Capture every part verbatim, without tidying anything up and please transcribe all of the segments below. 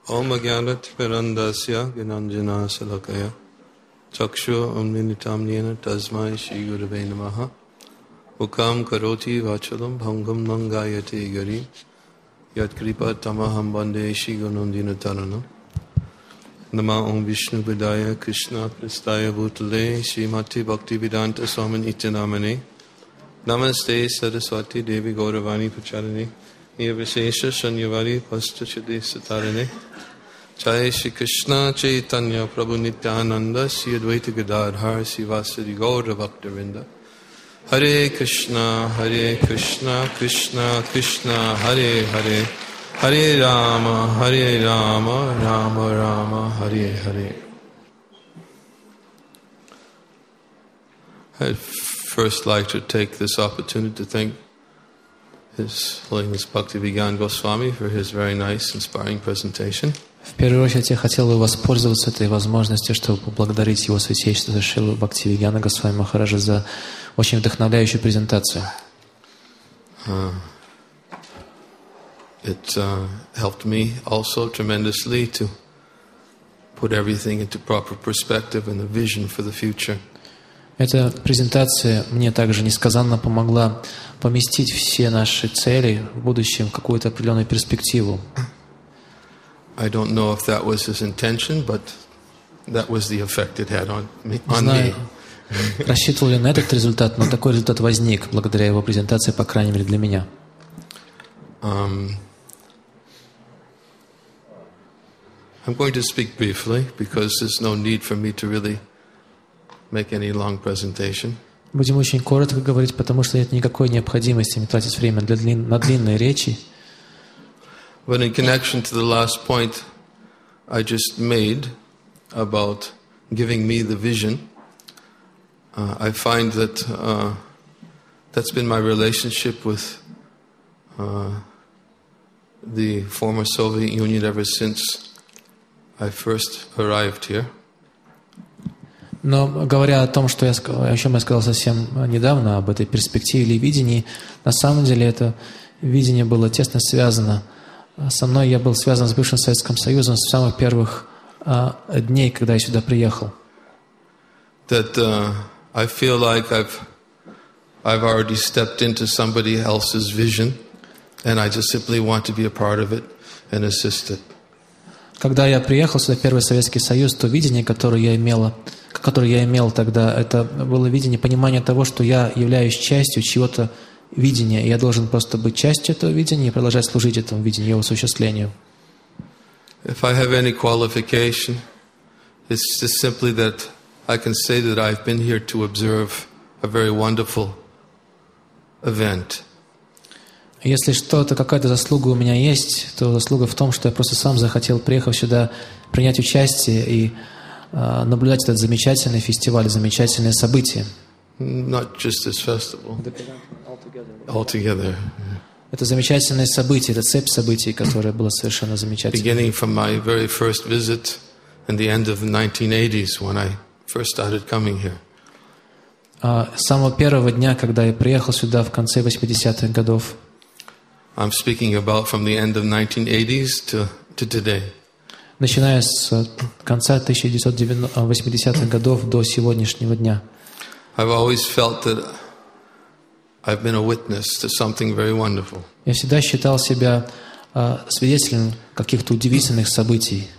Om Agyanat Pirandasya Gnanjana Salakaya Chakshu Umninitam Nena Tasmai Shri Gurave Namaha Mukam Karoti Vachalam Bhangam Nangayate Gari Yat Kripa Tamaham Bande Shri Gunandina Taranam Nama Om Vishnu Vidaya Krishna Pristaya Bhutale Srimati Bhakti Vedanta Swamin Itanamane Namaste Saraswati Devi Gauravani Pacharane Nirvishesha Shanyavari Pastachade Satarane Jai Shri Krishna Chaitanya Prabhu Nityananda Sri Advaita Gadadhar Sivasadi Gaura Bhaktavinda Hare Krishna Hare Krishna Krishna Krishna Hare Hare Hare Rama Hare Rama Rama Rama Hare Hare. I'd first like to take this opportunity to thank His Holiness Bhaktivedanta Goswami for his very nice, inspiring presentation. В первую очередь я хотел бы воспользоваться этой возможностью, чтобы поблагодарить его святейшество Шрилу Бхактивиданта Госвами Махараджа за очень вдохновляющую презентацию. Uh, it uh, helped me also tremendously to put everything into proper perspective and the vision for the future. Эта презентация мне также несказанно помогла поместить все наши цели в будущем в какую-то определенную перспективу. I don't know if that was his intention, but that was the effect it had on me. Не знаю, рассчитывал ли на этот результат, но такой результат возник благодаря его презентации, по крайней мере, для меня. Um, I'm going to speak briefly because there's no need for me to really make any long presentation. Будем очень коротко говорить, потому что нет никакой необходимости не тратить время для длин, на длинные речи. But in connection to the last point I just made about giving me the vision, uh, I find that uh, that's been my relationship with uh, the former Soviet Union ever since I first arrived here. Но говоря о том, что я, о чем я сказал совсем недавно, об этой перспективе или видении, на самом деле это видение было тесно связано со мной. Я был связан с бывшим Советским Союзом с самых первых uh, дней, когда я сюда приехал. That uh, I feel like I've I've already stepped into somebody else's vision, and I just simply want to be a part of it and assist it. Когда я приехал сюда, в Первый Советский Союз, то видение, которое я имела, которое я имел тогда, это было видение, понимание того, что я являюсь частью чего-то видения, и я должен просто быть частью этого видения и продолжать служить этому видению, его осуществлению. If I have any qualification, it's just simply that I can say that I've been here to observe a very wonderful event. Если что-то, какая-то заслуга у меня есть, то заслуга в том, что я просто сам захотел, приехав сюда, принять участие и uh, наблюдать этот замечательный фестиваль, замечательное событие. Not just this festival. Altogether. Это замечательное событие, это цепь событий, которая была совершенно замечательной. Beginning from my very first visit and the end of the nineteen eighties when I first started coming here. Uh, с самого первого дня, когда я приехал сюда в конце восьмидесятых годов. I'm speaking about from the end of nineteen eighties to, to today. Начиная с конца тысяча девятьсот восьмидесятых годов до сегодняшнего дня. I've always felt that I've been a witness to something very wonderful. Я всегда считал себя uh, свидетелем каких-то удивительных событий.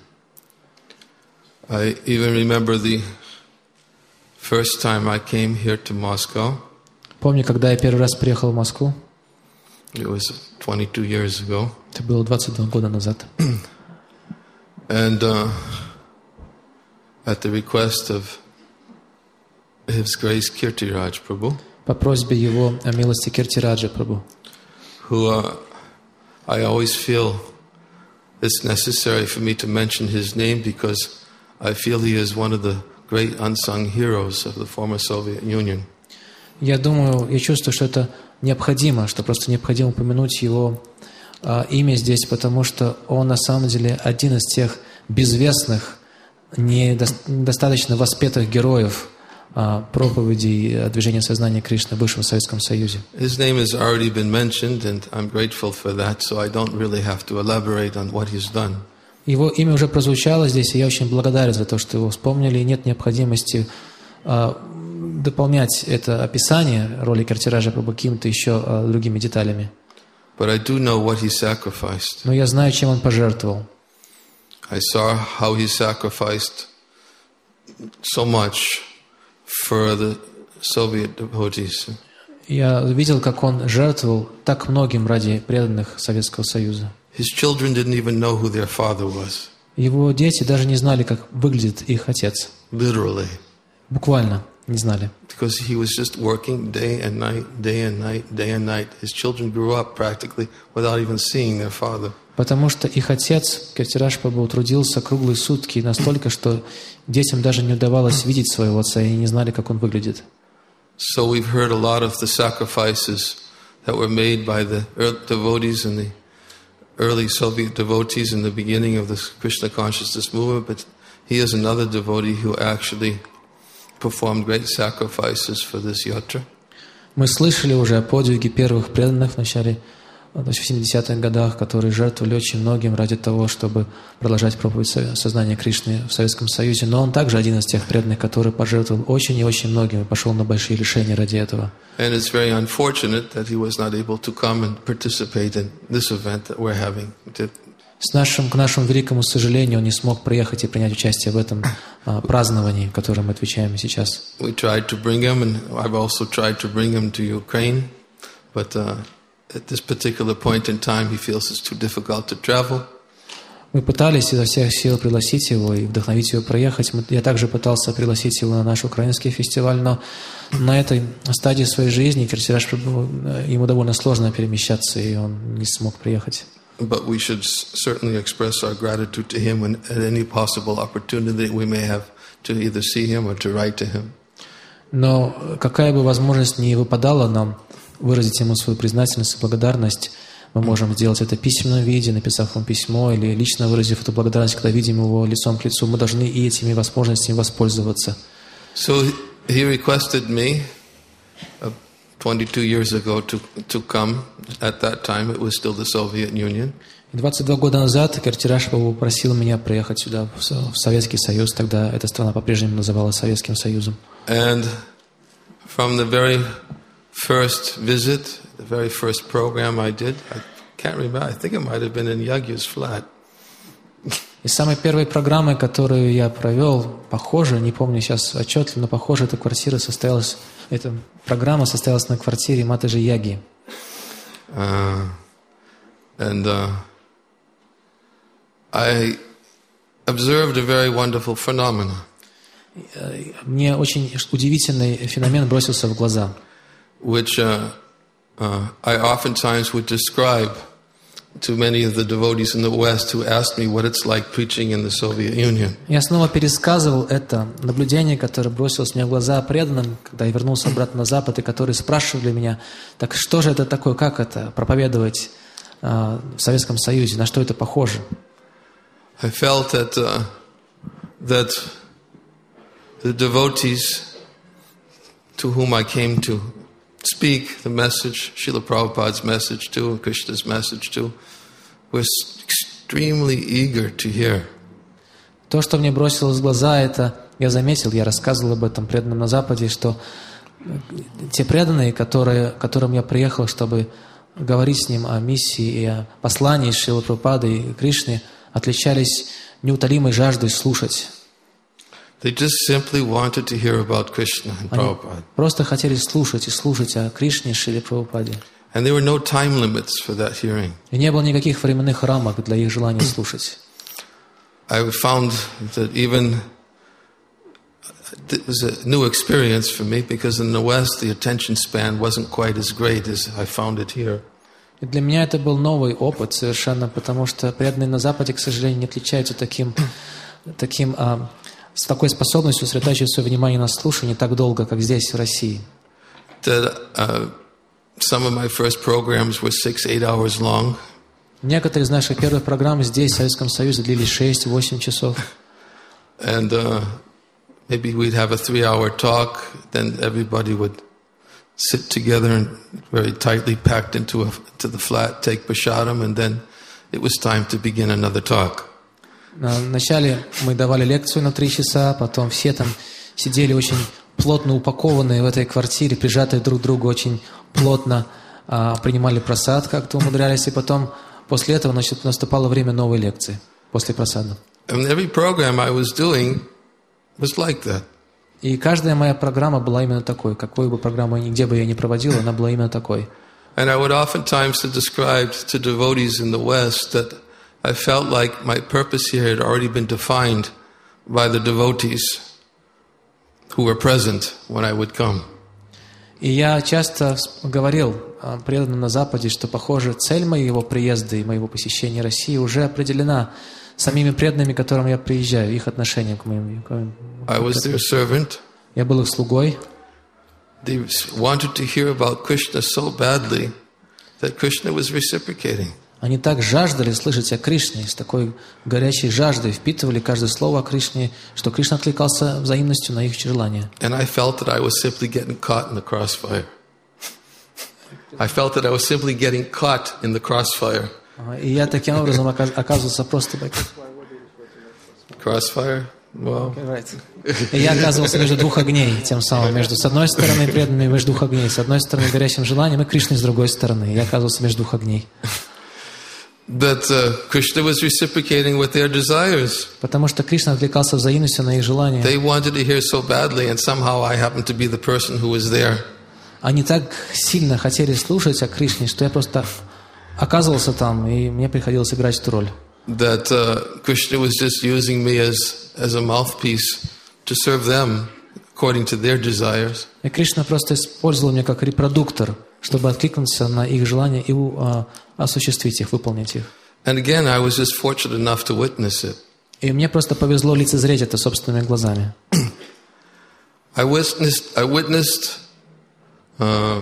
I even remember the first time I came here to Moscow. Помню, когда я первый раз приехал в Москву. It was twenty-two years ago. Это было двадцать два года назад. And uh, at the request of His Grace Kirtiraj Prabhu, по просьбе его милости Киртираджа Прабху, who uh, I always feel it's necessary for me to mention his name because I feel he is one of the great unsung heroes of the former Soviet Union. Я думаю, я чувствую, что это необходимо, что просто необходимо упомянуть его а, имя здесь, потому что он на самом деле один из тех безвестных, недостаточно воспетых героев а, проповедей движения сознания Кришны в бывшем Советском Союзе. His name has already been mentioned, and I'm grateful for that, so I don't really have to elaborate on what he's done. Его имя уже прозвучало здесь, и я очень благодарен за то, что его вспомнили, и нет необходимости а, дополнять это описание роли Киртираджа Прабху какими-то еще а, другими деталями. But I do know what he sacrificed. Но я знаю, чем он пожертвовал. I saw how he sacrificed so much for the Soviet devotees. Я видел, как он жертвовал так многим ради преданных Советского Союза. His children didn't even know who their father was. Его дети даже не знали, как выглядит их отец. Literally. Буквально не знали. Because he was just working day and night, day and night, day and night. His children grew up practically without even seeing their father. Потому что их отец, Киртирадж Прабху, трудился круглые сутки настолько, что детям даже не удавалось видеть своего отца, и они не знали, как он выглядит. So we've heard a lot of the sacrifices that were made by the devotees and the early Soviet devotees in the beginning of the Krishna consciousness movement, but he is another devotee who actually performed great sacrifices for this yatra. Мы слышали уже о подвиге первых преданных в начале, то есть в семидесятых годах, которые жертвовали очень многим ради того, чтобы продолжать проповедь сознания Кришны в Советском Союзе. Но он также один из тех преданных, который пожертвовал очень и очень многим и пошел на большие лишения ради этого. And it's very unfortunate that he was not able to come and participate in this event that we're having. С нашим, к нашему великому сожалению, он не смог приехать и принять участие в этом а, праздновании, которое мы отвечаем сейчас. We tried to bring him, and I've also tried to bring him to Ukraine, but uh, at this particular point in time, he feels it's too difficult to travel. Мы пытались изо всех сил пригласить его и вдохновить его проехать. Я также пытался пригласить его на наш украинский фестиваль, но на этой стадии своей жизни Киртирадж Прабху, ему довольно сложно перемещаться, и он не смог приехать. But we should certainly express our gratitude to him when, at any possible opportunity we may have to either see him or to write to him. Но какая бы возможность ни выпадала нам выразить ему свою признательность и благодарность, мы можем сделать это в письменном виде, написав ему письмо, или лично выразив эту благодарность, когда видим его лицом к лицу. Мы должны и этими возможностями воспользоваться. So he requested me uh, twenty-two years ago to to come. At that time, it was still the Soviet Union. двадцать два года назад Киртирадж Прабху попросил меня приехать сюда, в Советский Союз. Тогда эта страна по-прежнему называлась Советским Союзом. And from the very first visit, the very first program I did, I can't remember, I think it might have been in Yagya's flat. Из самой первой программы, которую я провел, похоже, не помню сейчас отчетливо, но похоже, эта квартира состоялась, эта программа состоялась на квартире Матаджи Яги. Uh, and uh, I observed a very wonderful phenomenon. Мне очень удивительный феномен бросился в глаза. Which uh, uh, I oftentimes would describe to many of the devotees in the West who asked me what it's like preaching in the Soviet Union. Я снова пересказывал это наблюдение, которое бросилось мне в глаза преданным, когда я вернулся обратно на Запад, и которые спрашивали меня, так что же это такое, как это, проповедовать uh, в Советском Союзе, на что это похоже? I felt that uh, that the devotees to whom I came to speak the message, Srila Prabhupada's message to, Krishna's message to, was extremely eager to hear. То, что мне бросилось в глаза, это, я заметил, я рассказывал об этом преданным на Западе, что те преданные, которые, к которым я приехал, чтобы говорить с ним о миссии и о послании Шрилы Прабхупады и Кришны, отличались неутолимой жаждой слушать. They just simply wanted to hear about Krishna and Prabhupada. Просто хотели слушать и слушать о Кришне и Шриле Прабхупаде. And there were no time limits for that hearing. И не было никаких временных рамок для их желания слушать. I found that even it was a new experience for me because in the West the attention span wasn't quite as great as I found it here. И для меня это был новый опыт совершенно, потому что преданные на Западе, к сожалению, не отличаются таким, таким а, с такой способностью сосредотачивать свое внимание на слушании так долго, как здесь, в России. That uh, some of my first programs were six, eight hours long. Некоторые из наших первых программ здесь, в Советском Союзе, длились шесть-восемь часов. And uh, maybe we'd have a three-hour talk, then everybody would sit together and very tightly packed into a, to the flat, take prasadam, and then it was time to begin another talk. Вначале мы давали лекцию на три часа, потом все там сидели очень плотно упакованные в этой квартире, прижатые друг к другу очень плотно, принимали просад, как-то умудрялись, и потом после этого, значит, наступало время новой лекции, после просада. And every program I was doing was like that. И каждая моя программа была именно такой. Какую бы программу, где бы я ни проводил, она была именно такой. And I would oftentimes describe to devotees in the West that I felt like my purpose here had already been defined by the devotees who were present when I would come. И я часто говорил преданным на Западе, что, похоже, цель моего приезда и моего посещения России уже определена самими преданными, к которым я приезжаю, их отношением к моим. I was their servant. Я был их слугой. They wanted to hear about Krishna so badly that Krishna was reciprocating. Они так жаждали слышать о Кришне, с такой горячей жаждой впитывали каждое слово о Кришне, что Кришна откликался взаимностью на их желания. And I felt that I was simply getting caught in the crossfire. I felt that I was simply getting caught in the crossfire. И я таким образом оказывался просто... Crossfire? Well. И я оказывался между двух огней, тем самым, между, с одной стороны, преданными между двух огней, с одной стороны, горящим желанием, и Кришной с другой стороны. Я оказывался между двух огней. That uh, Krishna was reciprocating with their desires. Потому что Кришна отвлекался взаимностью на их желания. They wanted to hear so badly, and somehow I happened to be the person who was there. Они так сильно хотели слушать о Кришне, что я просто оказывался там, и мне приходилось играть эту роль. That uh, Krishna was just using me as as a mouthpiece to serve them according to their desires. И Кришна просто использовал меня как репродуктор, чтобы откликнуться на их желания и uh, осуществить их, выполнить их. And again, I was just fortunate enough to witness it. И мне просто повезло лицезреть это собственными глазами. I witnessed, I witnessed uh,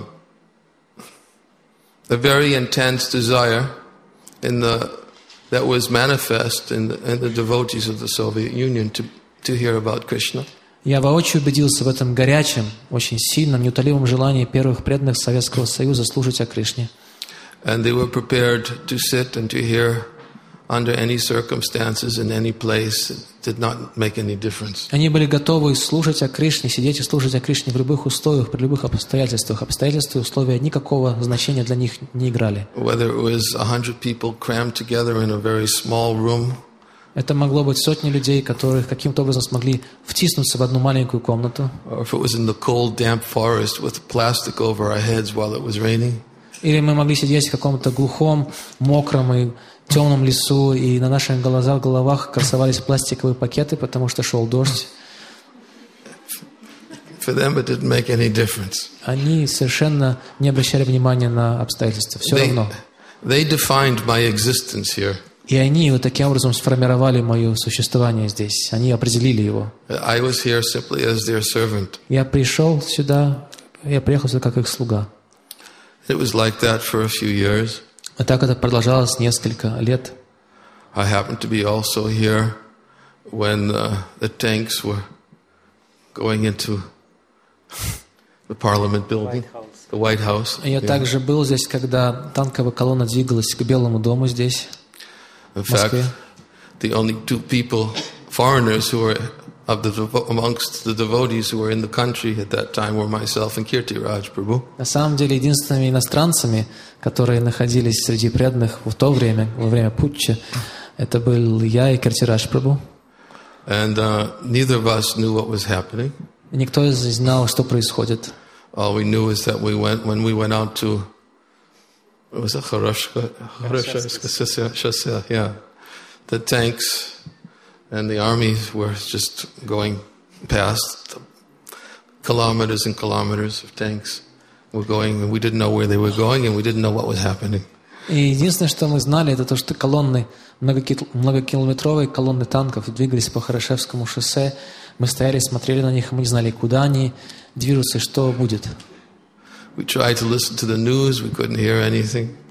a very intense desire in the that was manifest in the, in the devotees of the Soviet Union to to hear about Krishna. Я воочию убедился в этом горячем, очень сильном, неутолимом желании первых преданных Советского Союза слушать о Кришне. And they were prepared to sit and to hear under any circumstances in any place. It did not make any difference. Они были готовы слушать о Кришне, сидеть и слушать о Кришне в любых условиях, при любых обстоятельствах. Обстоятельства и условия никакого значения для них не играли. Whether it was a hundred people crammed together in a very small room. Это могло быть сотни людей, которых каким-то образом смогли втиснуться в одну маленькую комнату. Or if it was in the cold, damp forest with plastic over our heads while it was raining. Или мы могли сидеть в каком-то глухом, мокром и темном лесу, и на наших глазах, головах красовались пластиковые пакеты, потому что шел дождь. For them, it didn't make any difference. Они совершенно не обращали внимания на обстоятельства. Все They, равно. they defined my existence here. И они вот таким образом сформировали мое существование здесь. Они определили его. I was here simply as their servant. Я пришел сюда, я приехал сюда как их слуга. It was like that for a few years. И так это продолжалось несколько лет. I happened to be also here when uh, the tanks were going into the Parliament building, the White House. Я Yeah. также был здесь, когда танковая колонна двигалась к Белому дому здесь. In fact, the only two people, foreigners who were of the amongst the devotees who were in the country at that time were myself and Kirtiraj Prabhu. На самом деле, единственными иностранцами, которые находились среди преданных в то время, во время путча, это был я и Киртирадж Прабху. And uh, neither of us knew what was happening. Никто из нас не знал, что происходит. All we knew is that we went when we went out to it was a Kharashka, Kharashka, yeah. The tanks and the armies were just going past kilometers and kilometers of tanks were going, and we didn't know where they were going, and we didn't know what was happening. И единственное, что мы знали, это то, что колонны, многокилометровые колонны танков двигались по Хорошевскому шоссе. Мы стояли, смотрели на них, мы не знали, куда они движутся и что будет. We tried to listen to the news, we couldn't hear anything.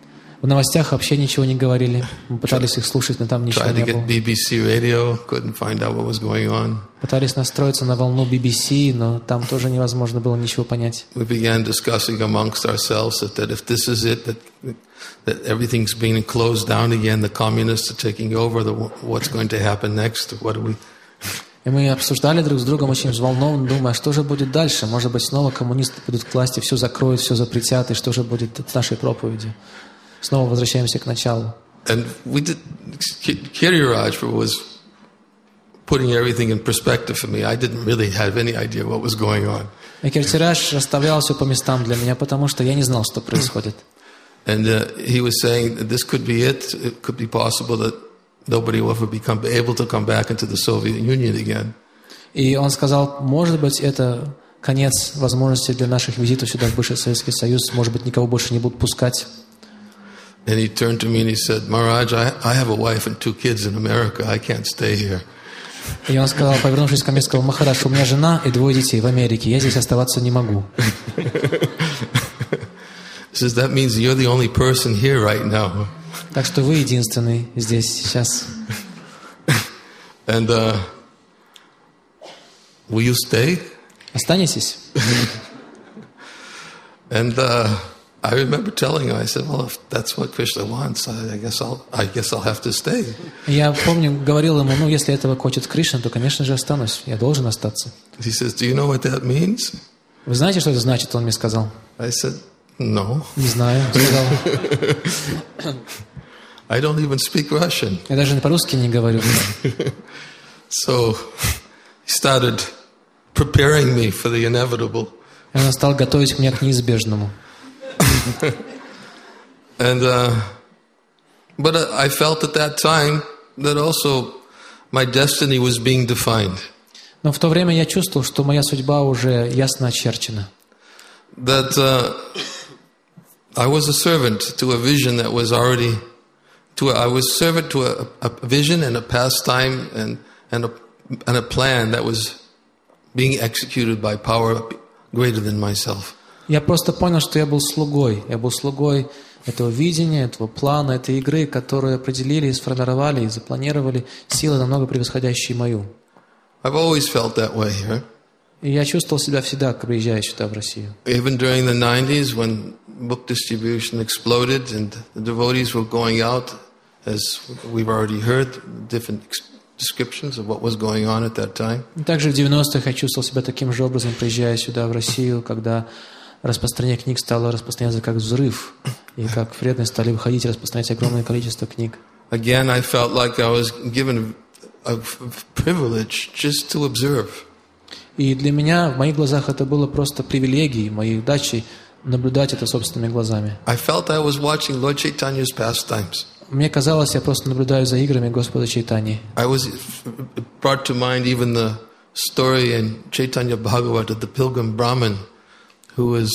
В новостях вообще ничего не говорили. Мы пытались их слушать, но там ничего Tried to не get было. B B C radio, couldn't find out what was going on. Пытались настроиться на волну би би си, но там тоже невозможно было ничего понять. We began discussing amongst ourselves that, that if this is it, that that everything's being closed down again, the communists are taking over, the, what's going to happen next? What do we... И мы обсуждали друг с другом очень взволнованно, думая, что же будет дальше? Может быть, снова коммунисты придут к власти, все закроют, все запретят, и что же будет с нашей проповедью? Снова возвращаемся к началу. And we did, Kiriraj was putting everything in perspective for me. I didn't really have any idea what was going on. И Киртираж расставлял все по местам для меня, потому что я не знал, что происходит. And uh, he was saying that this could be it. It could be possible that nobody will ever become able to come back into the Soviet Union again. И он сказал, может быть, это конец возможности для наших визитов сюда, в бывший Советский Союз. Может быть, никого больше не будут пускать. And he turned to me and he said, Maharaj, I, I have a wife and two kids in America. I can't stay here. И он сказал, повернувшись ко мне, сказал, Махарадж, у меня жена и двое детей в Америке. Я здесь оставаться не могу. He says, that means you're the only person here right now. Так что вы единственный здесь сейчас. And uh, will you stay? Останетесь? And uh, I remember telling him, I said, well, if that's what Krishna wants, I guess I'll, I guess I'll have to stay. Я помню, говорил ему, ну, если этого хочет Кришна, то, конечно же, останусь. Я должен остаться. He says, do you know what that means? Вы знаете, что это значит? Он мне сказал. I said, no. Не знаю. Сказал. I don't even speak Russian. Я даже по-русски не говорю. So he started preparing me for the inevitable. И он стал готовить меня к неизбежному. And uh, but I felt at that time that also my destiny was being defined. Но в то время я чувствовал, что моя судьба уже ясно очерчена. That uh, I was a servant to a vision that was already to a, I was servant to a, a vision and a pastime and and a and a plan that was being executed by power greater than myself. Я просто понял, что я был слугой. Я был слугой этого видения, этого плана, этой игры, которую определили, сформировали и запланировали силы, намного превосходящие мою. I've always felt that way here. И я чувствовал себя всегда, приезжая сюда, в Россию. Even during the nineties, when book distribution exploded and the devotees were going out, as we've already heard, different descriptions of what was going on at that time. И также в девяностых я чувствовал себя таким же образом, приезжая сюда, в Россию, когда распространение книг стало распространяться как взрыв, и как преданные стали выходить и распространять огромное количество книг. Again, I felt like I was given a privilege just to observe. И для меня, в моих глазах, это было просто привилегией, моей удачей наблюдать это собственными глазами. I felt I was watching Lord Chaitanya's pastimes. Мне казалось, я просто наблюдаю за играми Господа Чайтаньи. I was brought to mind even the story in Chaitanya Bhagavata of the pilgrim Brahmin, who was,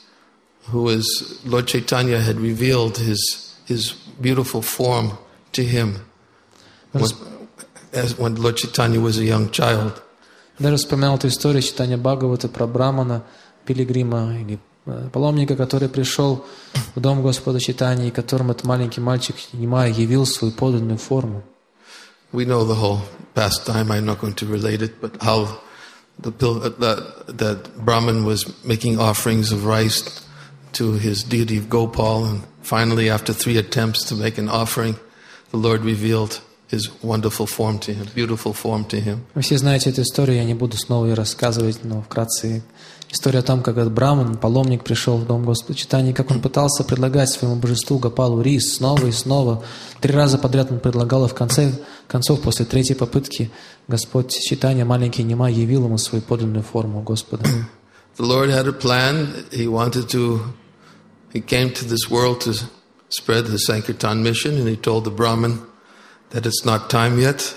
who was Lord Chaitanya had revealed his his beautiful form to him when, as when Lord Chaitanya was a young child. Даже вспоминал эту историю читания Бхагавата про Брамана, пилигрима или паломника, который пришел в дом Господа Чайтаньи, и которому этот маленький мальчик Нимай явил свою подлинную форму. We know the whole pastime. I'm not going to relate it, but how the that that Brahman was making offerings of rice to his deity of Gopal, and finally, after three attempts to make an offering, the Lord revealed His wonderful form to him, beautiful form to him. Вы все знаете эту историю, я не буду снова ее рассказывать, но вкратце история о том, как этот Браман, паломник, пришел в дом Господа Чайтаньи, как он пытался предлагать своему божеству Гопалу рис снова и снова. Три раза подряд он предлагал, и в конце концов, после третьей попытки, Господь Чайтанья, маленький Нимай, явил ему свою подлинную форму Господа. The Lord had a plan. He wanted to, He came to this world to spread the Sankirtan mission, and He told the Brahman that it's not time yet.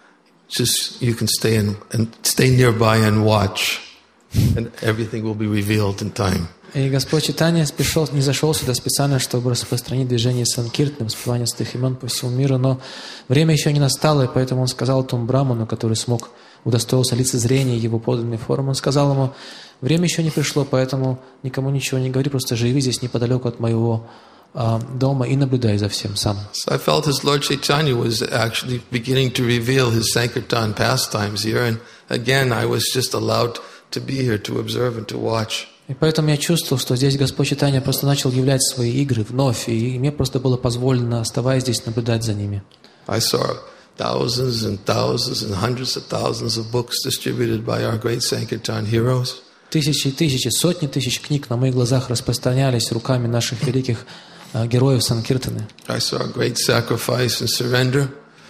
Just you can stay in and stay nearby and watch, and everything will be revealed in time. И Господь Чайтанья пришел, не зашел сюда специально, чтобы распространить движение Санкиртны, воспевание святых имен по всему миру, но время еще не настало, и поэтому он сказал тому Браману, который смог удостоился лицезрения его подлинной формы, он сказал ему: время еще не пришло, поэтому никому ничего не говори, просто живи здесь неподалеку от моего а, дома и наблюдай за всем сам. So I felt as Lord Chaitanya was actually beginning to reveal his Sankirtan pastimes here, and again I was just allowed to be here to observe and to watch. И поэтому я чувствовал, что здесь Господь Чайтанья просто начал являть свои игры вновь, и мне просто было позволено, оставаясь здесь, наблюдать за ними. I saw thousands and thousands and hundreds of thousands of books distributed by our great Sankirtan heroes. Тысячи и тысячи, сотни тысяч книг на моих глазах распространялись руками наших великих uh, героев Санкиртаны. I saw a great sacrifice and surrender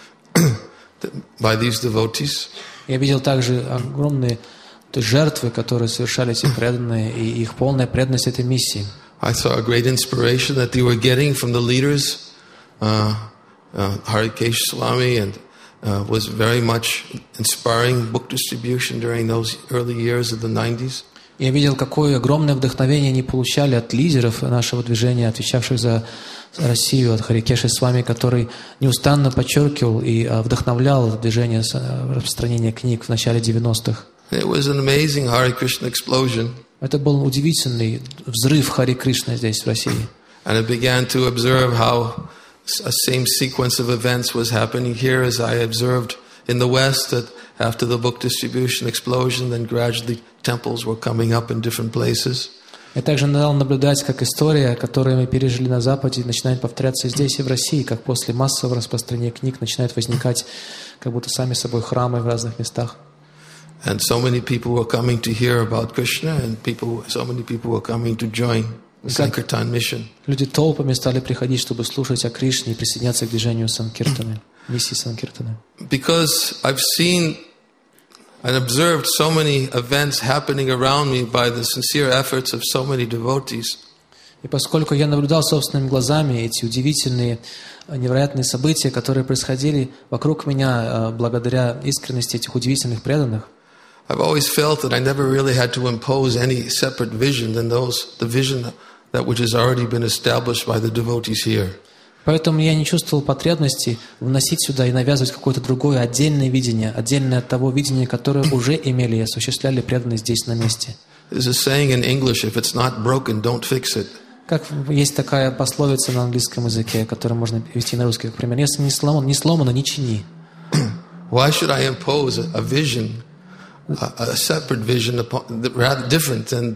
by these devotees. Я видел также огромные то есть, жертвы, которые совершали эти преданные, и их полная преданность этой миссии. I saw a great inspiration that they were getting from the leaders. Uh, uh, Harikesh Swami and uh, was very much inspiring book distribution during those early years of the nineties. Я видел, какое огромное вдохновение они получали от лидеров нашего движения, отвечавших за Россию, от Харикеши Свами, который неустанно подчеркивал и вдохновлял движение распространения книг в начале девяностых. It was an amazing Hare Krishna explosion. Это был удивительный взрыв Хари Кришны здесь, в России. And I began to observe how a same sequence of events was happening here as I observed in the West, that after the book distribution explosion, then gradually temples were coming up in different places. Я также надо наблюдать, как история, которую мы пережили на Западе, начинает повторяться здесь и в России, как после массового распространения книг начинают возникать как будто сами собой храмы в разных местах. And so many people were coming to hear about Krishna, and people, so many people were coming to join the Sankirtan mission. Люди толпами стали приходить, чтобы слушать о Кришне и присоединяться к движению Санкиртаны, миссии Санкиртаны. Because I've seen and observed so many events happening around me by the sincere efforts of so many devotees. И поскольку я наблюдал собственными глазами эти удивительные, невероятные события, которые происходили вокруг меня благодаря искренности этих удивительных преданных, I've always felt that I never really had to impose any separate vision than those, the vision that which has already been established by the devotees here. Поэтому я не чувствовал потребности вносить сюда и навязывать какое-то другое отдельное видение, отдельное от того видения, которое уже имели и осуществляли преданные здесь на месте. There's a saying in English, if it's not broken, don't fix it. Как есть такая пословица на английском языке, которую можно перевести на русский, как пример. Если не сломано, не сломано, не чини. Why should I impose a vision, a, a separate vision, upon, rather different than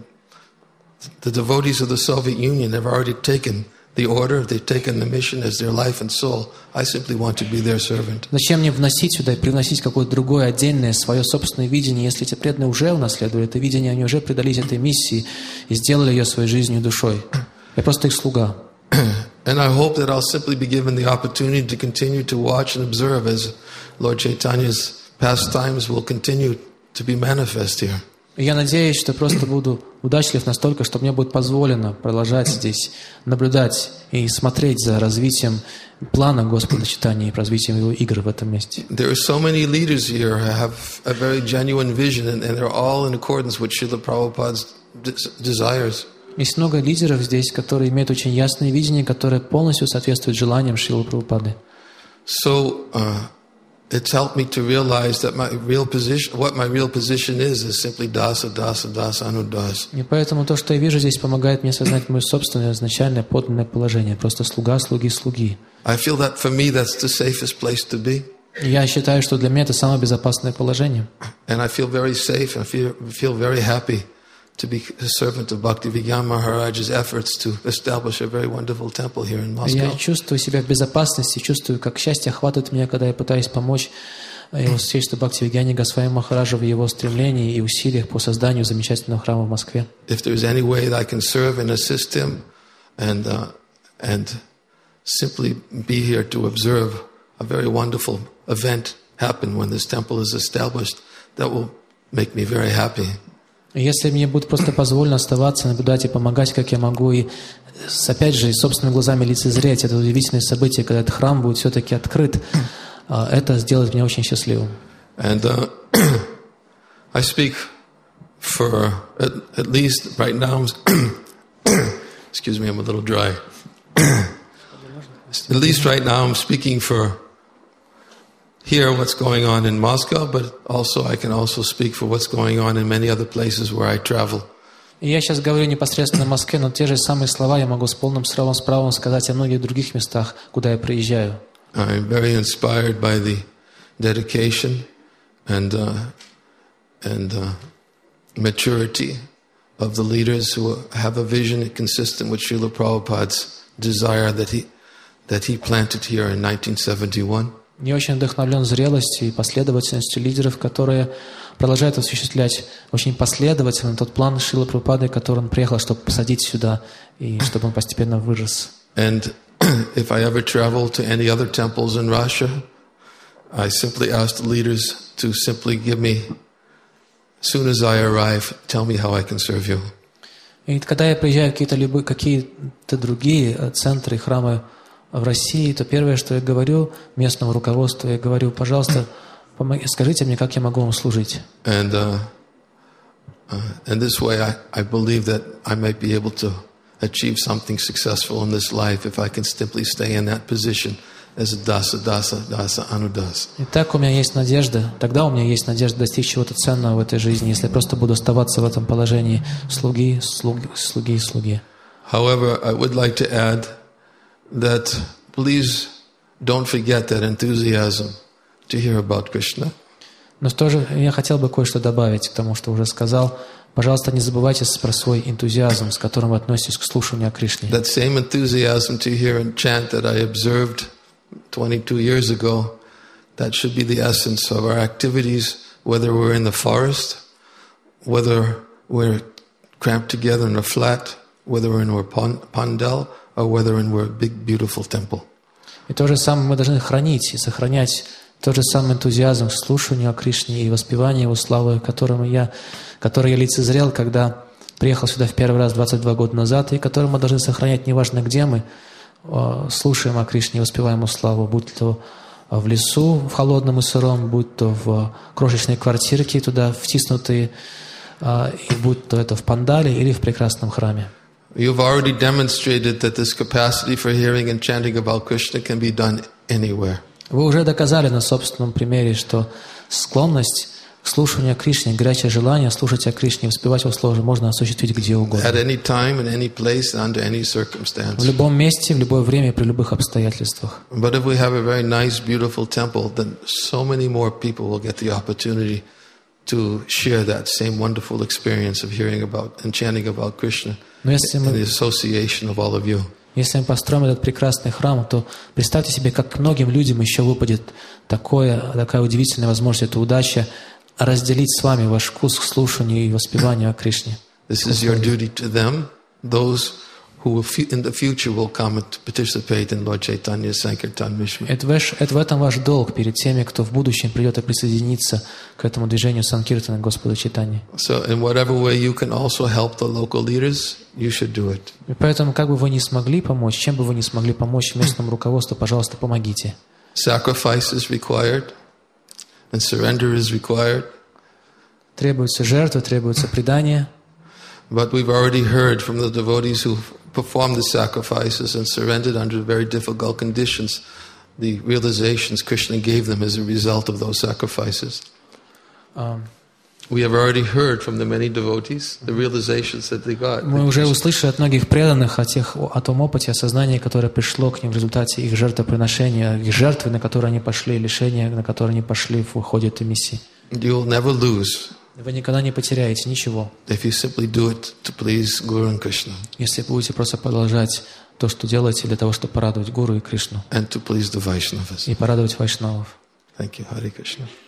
the devotees of the Soviet Union have already taken the order, they've taken the mission as their life and soul. I simply want to be their servant. Зачем мне вносить сюда и привносить какое-то другое отдельное свое собственное видение, если эти преданные уже унаследовали это видение, они уже предались этой миссии и сделали ее своей жизнью и душой. Я просто их слуга. And I hope that I'll simply be given the opportunity to continue to watch and observe as Lord Chaitanya's pastimes will continue to be manifest here. И я надеюсь, что просто буду удачлив настолько, что мне будет позволено продолжать здесь наблюдать и смотреть за развитием плана Господа Чайтаньи и развитием его игр в этом месте. There are so many leaders here who have a very genuine vision, and, and they're all in accordance with Srila Prabhupada's desires. Есть много лидеров здесь, которые имеют очень ясное видение, которое полностью соответствует желаниям Шрилы Прабхупады. So uh, it's helped me to realize that my real position, what my real position is, is simply dasa, dasa, dasa, anudas. И поэтому то, что я вижу здесь, помогает мне осознать мое собственное изначальное подлинное положение. Просто слуга, слуги, слуги. I feel that for me that's the safest place to be. Я считаю, что для меня это самое безопасное положение. And I feel very safe and feel, feel very happy to be a servant of Bhaktivigyan Maharaj's efforts to establish a very wonderful temple here in Moscow. Я чувствую себя в безопасности, чувствую, как счастье охватывает меня, когда я пытаюсь помочь его Сейшта Бхактивигьяне Госвами Махараджу в его стремлении и усилиях по созданию замечательного храма в Москве. If there's any way that I can serve and assist him and, uh, and simply be here to observe a very wonderful event happen when this temple is established, that will make me very happy. Если мне будет просто позволено оставаться, наблюдать и помогать, как я могу, и опять же собственными глазами лицезреть это удивительное событие, когда этот храм будет все-таки открыт, это сделает меня очень счастливым. And uh, I speak for at, at least right now. Excuse me, I'm a little dry. At least right now, I'm speaking for here what's going on in Moscow, but also I can also speak for what's going on in many other places where I travel. И я сейчас говорю непосредственно в Москве, но те же самые слова я могу с полным правом, с правом сказать о многих других местах, куда я приезжаю. I'm very inspired by the dedication and uh, and uh, maturity of the leaders who have a vision consistent with Srila Prabhupada's desire that he that he planted here in nineteen seventy-one. Я очень вдохновлен зрелостью и последовательностью лидеров, которые продолжают осуществлять очень последовательно тот план Шрилы Прабхупады, который он приехал, чтобы посадить сюда, и чтобы он постепенно вырос. And if I ever travel to any other temples in Russia, I simply ask the leaders to simply give me, as soon as I arrive, tell me how I can serve you. И когда я приезжаю в какие-то, любые, какие-то другие центры и храмы в России, то первое, что я говорю местному руководству, я говорю, пожалуйста, помоги, скажите мне, как я могу вам служить. And uh, uh, in this way, I, I believe that I might be able to achieve something successful in this life if I can simply stay in that position as a dasa, dasa, dasa, anudas. И так у меня есть надежда, тогда у меня есть надежда достичь чего-то ценного в этой жизни, если я просто буду оставаться в этом положении слуги, слуги, слуги, слуги. However, I would like to add that please don't forget that enthusiasm to hear about Krishna. Но тоже я хотел бы кое-что добавить к тому, что уже сказал. Пожалуйста, не забывайте про свой энтузиазм, с которым вы относитесь к слушанию о Кришне. That same enthusiasm to hear and chant that I observed twenty-two years ago, that should be the essence of our activities, whether we're in the forest, whether we're cramped together in a flat, whether we're in a pandal, or whether in a big, beautiful temple. И то же самое мы должны хранить и сохранять тот же самый энтузиазм к слушанию о Кришне и воспеванию Его славы, которым я, который я лицезрел, когда приехал сюда в первый раз двадцать два года назад, и который мы должны сохранять, неважно где мы, слушаем о Кришне и воспеваем Его славу, будь то в лесу, в холодном и сыром, будь то в крошечной квартирке, туда втиснутые, и будь то это в пандале или в прекрасном храме. You've already demonstrated that this capacity for hearing and chanting about Krishna can be done anywhere. Вы уже доказали на собственном примере, что склонность к слушанию о Кришне, горячее желание слушать о Кришне и воспевать Его славу можно осуществить где угодно. At any time, in any place, under any circumstance. В любом месте, в любое время, при любых обстоятельствах. But if we have a very nice, beautiful temple, then so many more people will get the opportunity to share that same wonderful experience of hearing about and chanting about Krishna in the association of all of you. Если мы построим этот прекрасный храм, то представьте себе, как многим людям еще выпадет такое, такая удивительная возможность, эта удача разделить с вами ваш вкус к слушанию и воспеванию о Кришне. This is your duty to them, those who will in the future will come and participate in Lord Chaitanya's Sankirtan mission. Это, ваш, это в этом ваш долг перед теми, кто в будущем придет и присоединится к этому движению Санкиртана Господа Чайтаньи. So in whatever way you can also help the local leaders, you should do it. И поэтому, как бы вы ни смогли помочь, чем бы вы ни смогли помочь местному руководству, пожалуйста, помогите. Sacrifice is required, and surrender is required. Требуются жертвы, требуется предание. But we've already heard from the devotees who performed the sacrifices and surrendered under very difficult conditions, the realizations Krishna gave them as a result of those sacrifices. Um, We have already heard from the many devotees the realizations that they got. Мы уже услышали от многих преданных о, тех, о том опыте, осознании, которое пришло к ним в результате их жертвоприношения, их жертвы, на которые они пошли, лишения, на которые они пошли в ходе этой миссии. You'll never lose. Вы никогда не потеряете ничего, if you simply do it to please Guru and Krishna. Если будете просто продолжать то, что делаете, для того, чтобы порадовать Гуру и Кришну. And to please the Vaishnavas. И порадовать вайшнавов. Thank you. Hare Krishna.